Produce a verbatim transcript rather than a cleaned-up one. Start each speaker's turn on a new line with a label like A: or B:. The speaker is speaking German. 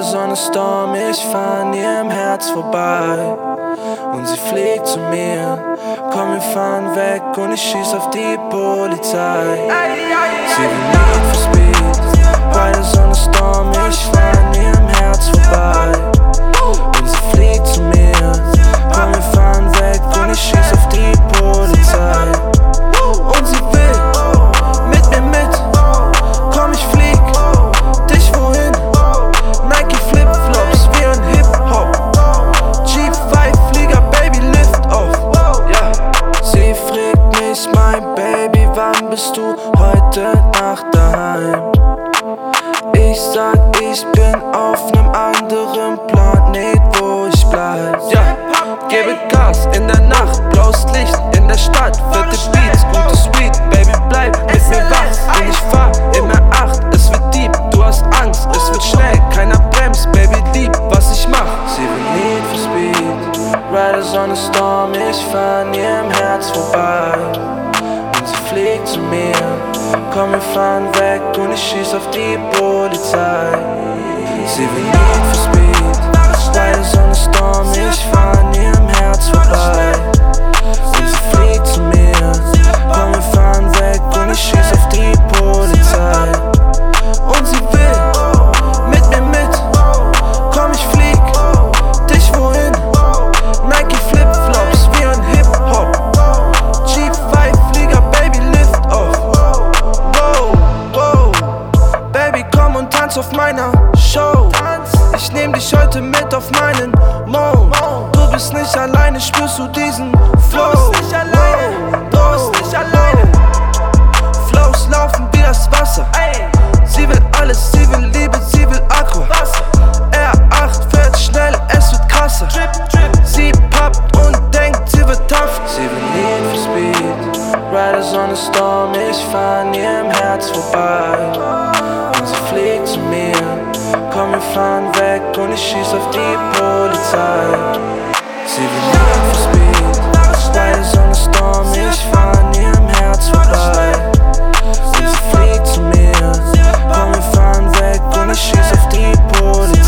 A: Beide Sonnenstorm, ich fahr an ihrem Herz vorbei. Und sie fliegt zu mir, komm wir fahren weg und ich schieß auf die Polizei. Sie will Need for Speed, beide Sonnenstorm, ich fahr an ihrem Herz vorbei. Und sie fliegt zu mir, komm wir fahren weg und ich schieß auf die Polizei. Und sie will mit mir mit, komm ich flieg, dich wohin? Nike Flipflops wie ein Hip-Hop, G fünf Flieger, Baby lift off, yeah. Sie fragt mich, mein Baby, wann bist du heute Nacht daheim? Ich sag, ich bin auf nem anderen Planet, wo ich bleib, yeah. Gebe Gas in der Nacht, blaues Licht in der Stadt, vierte Beats, gutes Weed, Baby bleib mit mir wach und ich fahr immer acht, es wird deep, du hast Angst, es wird schnell, keiner bremst, Baby lieb, was ich mach. Sie will Need for Speed, Riders on a Storm, ich fahr an ihrem Herz vorbei. Und sie fliegt zu mir, komm wir fahren weg und ich schieß auf die Polizei. Sie will Need for Speed, Riders on a Storm, ich fahr an ihrem Herz vorbei. Und sie fliegt zu mir, komm wir fahren weg und ich schieß auf die Polizei. Und sie will mit mir mit, komm ich flieg, dich wohin? Nike Flipflops wie ein Hip-Hop, G fünf Flieger, Baby lift off. Wow, wow, Baby komm und tanz auf meiner Show. Ich nehm dich heute mit auf meinen Mond. Du bist nicht alleine, spürst du diesen Flow? Du bist nicht alleine, du bist nicht alleine. Flows laufen wie das Wasser. Sie will alles, sie will Liebe, sie will Aqua. R acht fährt schnell, es wird krasser. Sie pappt und denkt, sie wird tough. Sie will Need for Speed, Riders on a Storm, ich fahr an ihrem Herz vorbei. Und sie fliegt zu mir, komm wir fahren weg und ich schieß auf die Polizei. Sie will Need for Speed, Riders on a Storm, ich fahr an ihrem Herz vorbei. Und sie fliegt zu mir, komm wir fahren weg und ich schieß auf die Polizei.